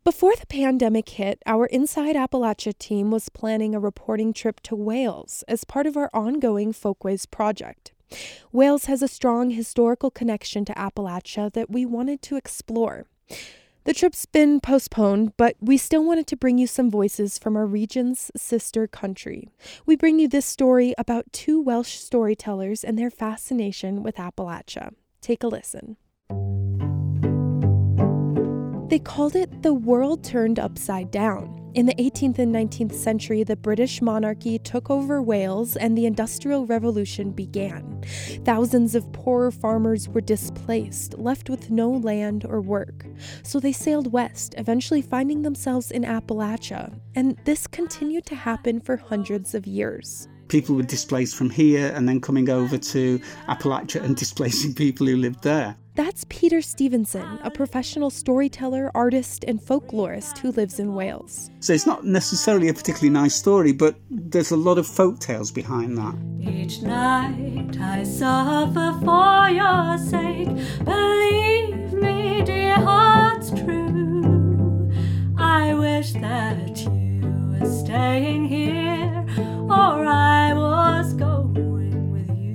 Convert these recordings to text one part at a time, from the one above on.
Before the pandemic hit, our Inside Appalachia team was planning a reporting trip to Wales as part of our ongoing Folkways project. Wales has a strong historical connection to Appalachia that we wanted to explore. The trip's been postponed, but we still wanted to bring you some voices from our region's sister country. We bring you this story about two Welsh storytellers and their fascination with Appalachia. Take a listen. They called it the world turned upside down. In the 18th and 19th century, the British monarchy took over Wales and the Industrial Revolution began. Thousands of poorer farmers were displaced, left with no land or work. So they sailed west, eventually finding themselves in Appalachia. And this continued to happen for hundreds of years. People were displaced from here and then coming over to Appalachia and displacing people who lived there. That's Peter Stevenson, a professional storyteller, artist, and folklorist who lives in Wales. So it's not necessarily a particularly nice story, but there's a lot of folk tales behind that. Each night I suffer for your sake. Believe me, dear heart's true. I wish that you were staying here, or I was going with you.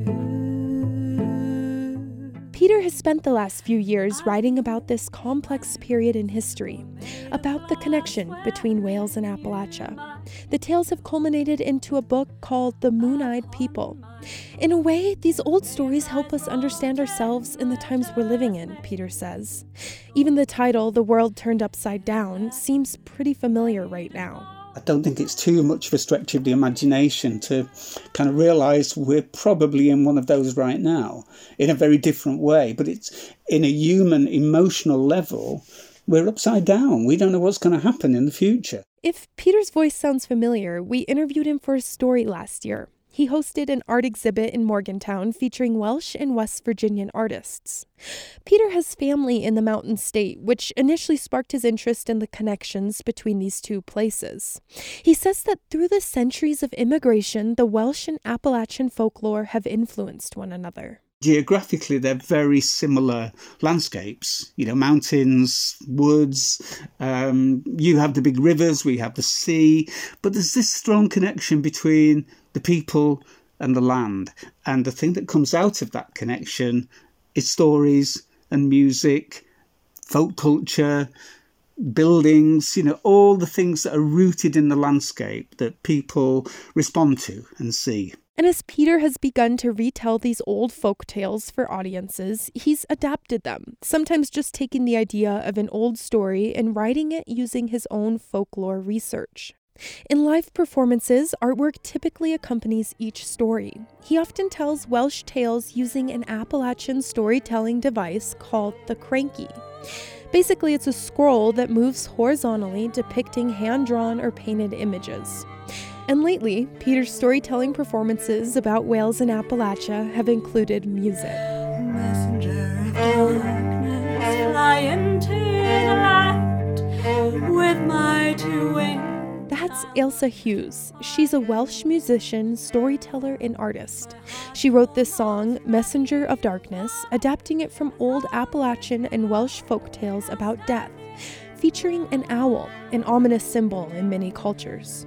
Peter has spent the last few years writing about this complex period in history, about the connection between Wales and Appalachia. The tales have culminated into a book called The Moon-Eyed People. In a way, these old stories help us understand ourselves in the times we're living in, Peter says. Even the title, The World Turned Upside Down, seems pretty familiar right now. I don't think it's too much of a stretch of the imagination to kind of realise we're probably in one of those right now, in a very different way. But it's in a human, emotional level, we're upside down. We don't know what's going to happen in the future. If Peter's voice sounds familiar, we interviewed him for a story last year. He hosted an art exhibit in Morgantown featuring Welsh and West Virginian artists. Peter has family in the Mountain State, which initially sparked his interest in the connections between these two places. He says that through the centuries of immigration, the Welsh and Appalachian folklore have influenced one another. Geographically, they're very similar landscapes, mountains, woods. You have the big rivers, we have the sea, but there's this strong connection between the people and the land. And the thing that comes out of that connection is stories and music, folk culture, buildings, all the things that are rooted in the landscape that people respond to and see. And as Peter has begun to retell these old folk tales for audiences, he's adapted them, sometimes just taking the idea of an old story and writing it using his own folklore research. In live performances, artwork typically accompanies each story. He often tells Welsh tales using an Appalachian storytelling device called the cranky. Basically, it's a scroll that moves horizontally, depicting hand-drawn or painted images. And lately, Peter's storytelling performances about Wales and Appalachia have included music. Messenger of darkness, fly into the light with my two wings. That's Ailsa Hughes. She's a Welsh musician, storyteller, and artist. She wrote this song, Messenger of Darkness, adapting it from old Appalachian and Welsh folktales about death, featuring an owl, an ominous symbol in many cultures.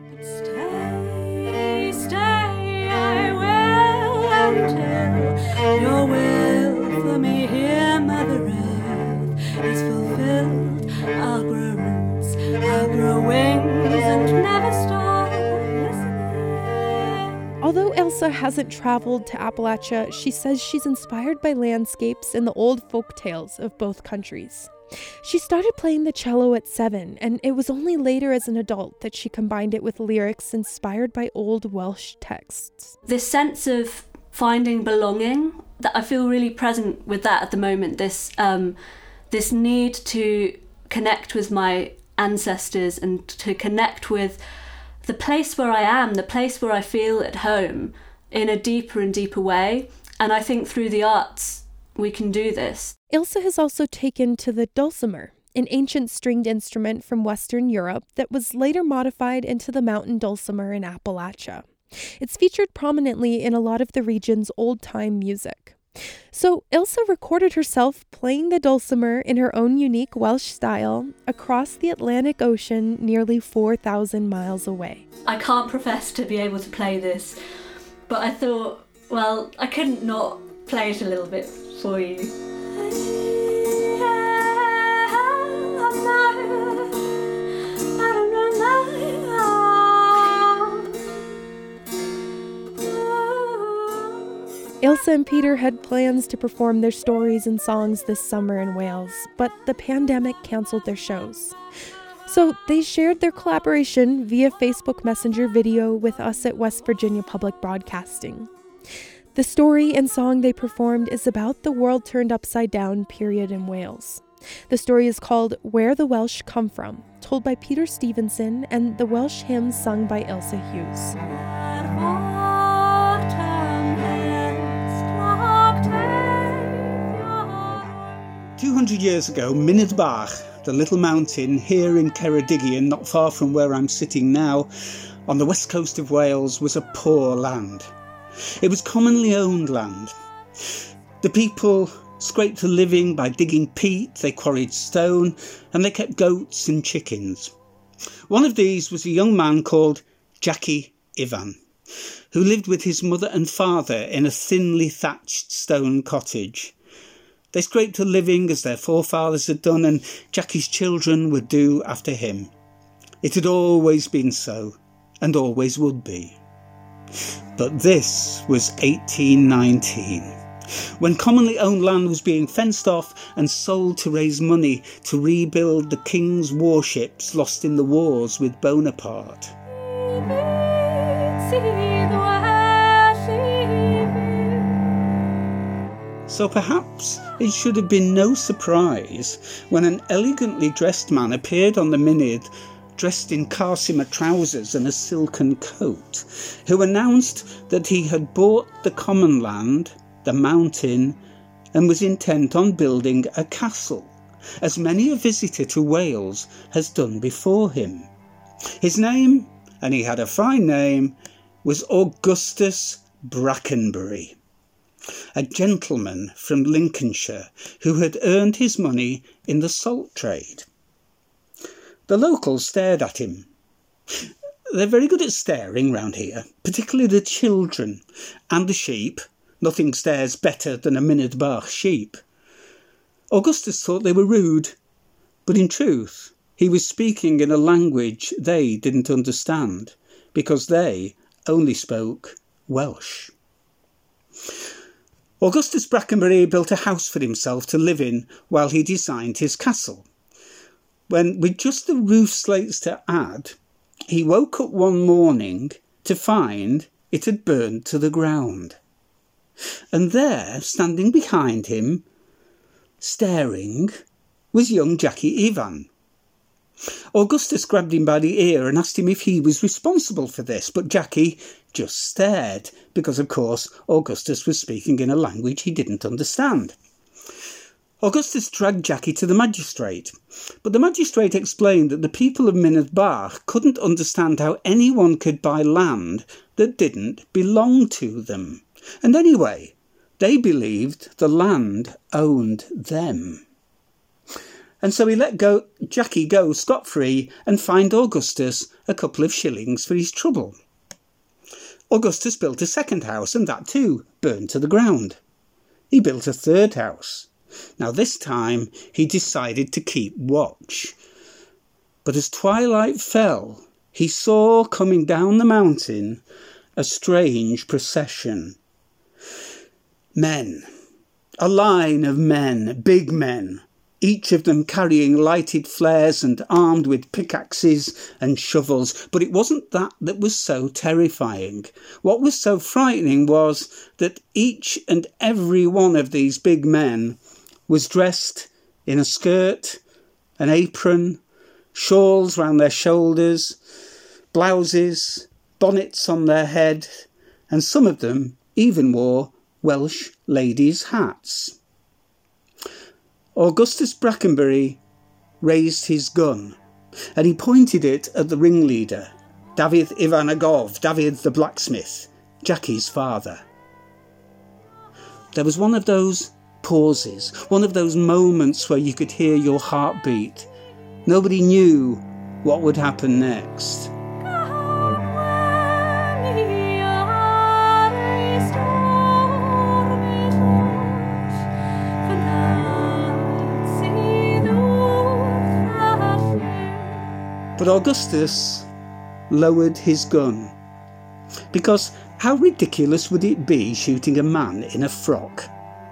Stay, stay, I will until your will for me here, Mother Earth, is fulfilled. I'll grow roots, I'll grow wings, and never stop listening. Although Ailsa hasn't traveled to Appalachia, she says she's inspired by landscapes and the old folk tales of both countries. She started playing the cello at 7, and it was only later as an adult that she combined it with lyrics inspired by old Welsh texts. This sense of finding belonging, that I feel really present with that at the moment, this need to connect with my ancestors and to connect with the place where I am, the place where I feel at home in a deeper and deeper way. And I think through the arts, we can do this. Ailsa has also taken to the dulcimer, an ancient stringed instrument from Western Europe that was later modified into the mountain dulcimer in Appalachia. It's featured prominently in a lot of the region's old-time music. So Ilse recorded herself playing the dulcimer in her own unique Welsh style across the Atlantic Ocean nearly 4,000 miles away. I can't profess to be able to play this, but I thought, well, I couldn't not play it a little bit for you. Ilse and Peter had plans to perform their stories and songs this summer in Wales, but the pandemic canceled their shows. So they shared their collaboration via Facebook Messenger video with us at West Virginia Public Broadcasting. The story and song they performed is about the world turned upside down period in Wales. The story is called Where the Welsh Come From, told by Peter Stevenson, and the Welsh hymns sung by Ilse Hughes. 200 years ago, Mynydd Bach, the little mountain here in Ceredigion, not far from where I'm sitting now, on the west coast of Wales, was a poor land. It was commonly owned land. The people scraped a living by digging peat, they quarried stone, and they kept goats and chickens. One of these was a young man called Jackie Ivan, who lived with his mother and father in a thinly thatched stone cottage. They scraped a living as their forefathers had done, and Jackie's children would do after him. It had always been so, and always would be. But this was 1819, when commonly owned land was being fenced off and sold to raise money to rebuild the king's warships lost in the wars with Bonaparte. So perhaps it should have been no surprise when an elegantly dressed man appeared on the Mynydd, dressed in Carcima trousers and a silken coat, who announced that he had bought the common land, the mountain, and was intent on building a castle, as many a visitor to Wales has done before him. His name, and he had a fine name, was Augustus Brackenbury, a gentleman from Lincolnshire who had earned his money in the salt trade. The locals stared at him. They're very good at staring round here, particularly the children and the sheep. Nothing stares better than a Mynydd Bach sheep. Augustus thought they were rude, but in truth he was speaking in a language they didn't understand, because they only spoke Welsh. Augustus Brackenbury built a house for himself to live in while he designed his castle. When, with just the roof slates to add, he woke up one morning to find it had burned to the ground. And there, standing behind him, staring, was young Jackie Ivan. Augustus grabbed him by the ear and asked him if he was responsible for this, but Jackie just stared, because of course Augustus was speaking in a language he didn't understand. Augustus dragged Jackie to the magistrate, but the magistrate explained that the people of Mynydd Bach couldn't understand how anyone could buy land that didn't belong to them. And anyway, they believed the land owned them. And so he let Jackie go scot-free and fined Augustus a couple of shillings for his trouble. Augustus built a second house, and that too burned to the ground. He built a third house. Now this time he decided to keep watch. But as twilight fell, he saw coming down the mountain a strange procession. Men, a line of men, big men, each of them carrying lighted flares and armed with pickaxes and shovels. But it wasn't that was so terrifying. What was so frightening was that each and every one of these big men was dressed in a skirt, an apron, shawls round their shoulders, blouses, bonnets on their head, and some of them even wore Welsh ladies' hats. Augustus Brackenbury raised his gun, and he pointed it at the ringleader, Dafydd Ivan Agov, Dafydd the blacksmith, Jackie's father. there was one of those pauses, one of those moments where you could hear your heartbeat. Nobody knew what would happen next. But Augustus lowered his gun, because how ridiculous would it be shooting a man in a frock?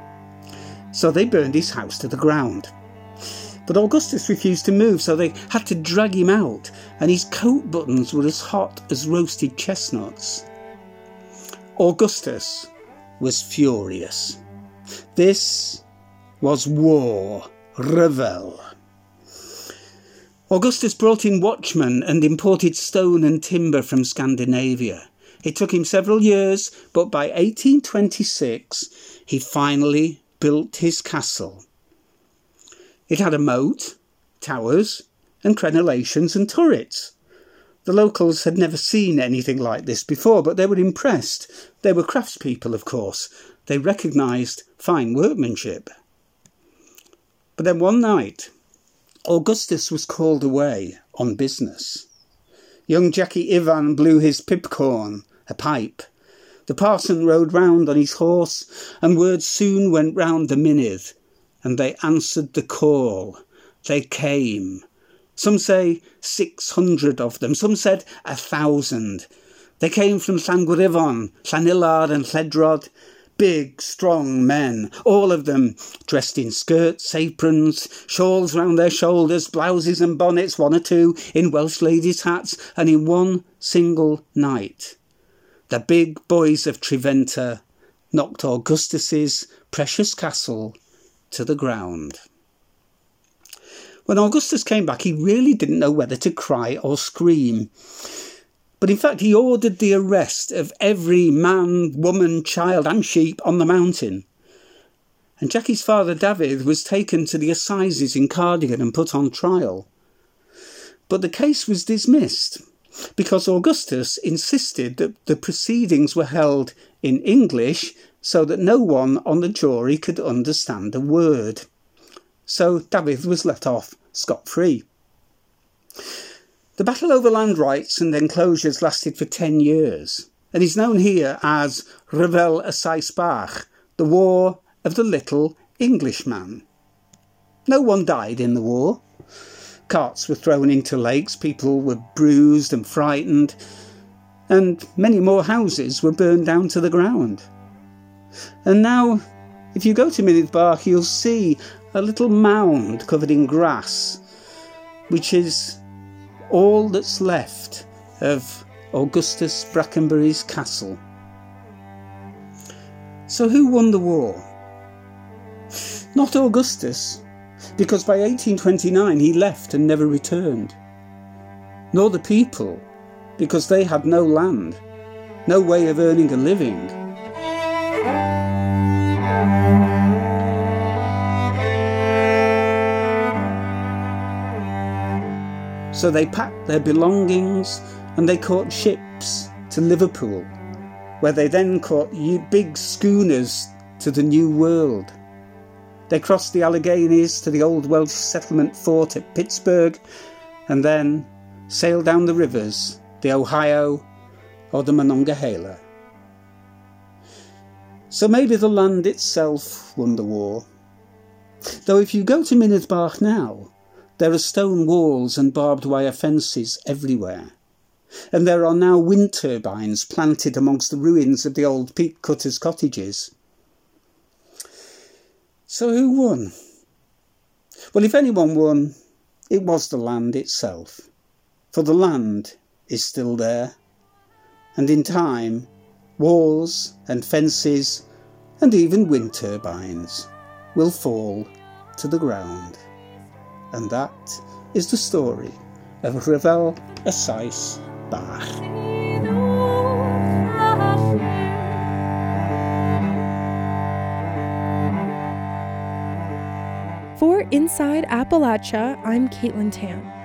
So they burned his house to the ground. But Augustus refused to move, so they had to drag him out, and his coat buttons were as hot as roasted chestnuts. Augustus was furious. This was war, revel. Augustus brought in watchmen and imported stone and timber from Scandinavia. It took him several years, but by 1826 he finally built his castle. It had a moat, towers, and crenellations and turrets. The locals had never seen anything like this before, but they were impressed. They were craftspeople, of course. They recognised fine workmanship. But then one night, Augustus was called away on business. Young Jackie Ivan blew his pipcorn, a pipe. The parson rode round on his horse, and word soon went round the Mynydd, and they answered the call. They came. Some say 600 of them, some said 1,000. They came from Llangwrifon, Llanillard and Lledrod, big, strong men, all of them dressed in skirts, aprons, shawls round their shoulders, blouses and bonnets, one or two in Welsh ladies' hats, and in one single night, the big boys of Treventer knocked Augustus's precious castle to the ground. When Augustus came back, he really didn't know whether to cry or scream. But in fact, he ordered the arrest of every man, woman, child and sheep on the mountain. And Jackie's father, David, was taken to the assizes in Cardigan and put on trial. But the case was dismissed because Augustus insisted that the proceedings were held in English so that no one on the jury could understand a word. So David was let off scot-free. The battle over land rights and enclosures lasted for 10 years and is known here as Rhyfel y Sais Bach, the War of the Little Englishman. No one died in the war. Carts were thrown into lakes, people were bruised and frightened, and many more houses were burned down to the ground. And now, if you go to Mynydd Bach, you'll see a little mound covered in grass, which is all that's left of Augustus Brackenbury's castle. So who won the war? Not Augustus, because by 1829 he left and never returned. Nor the people, because they had no land, no way of earning a living. So they packed their belongings and they caught ships to Liverpool, where they then caught big schooners to the New World. They crossed the Alleghenies to the old Welsh settlement fort at Pittsburgh, and then sailed down the rivers, the Ohio or the Monongahela. So maybe the land itself won the war. Though if you go to Mynydd Bach now, there are stone walls and barbed wire fences everywhere. And there are now wind turbines planted amongst the ruins of the old peat cutters' cottages. So who won? Well, if anyone won, it was the land itself. For the land is still there. And in time, walls and fences and even wind turbines will fall to the ground. And that is the story of Rhyfel y Sais Bach. For Inside Appalachia, I'm Caitlin Tan.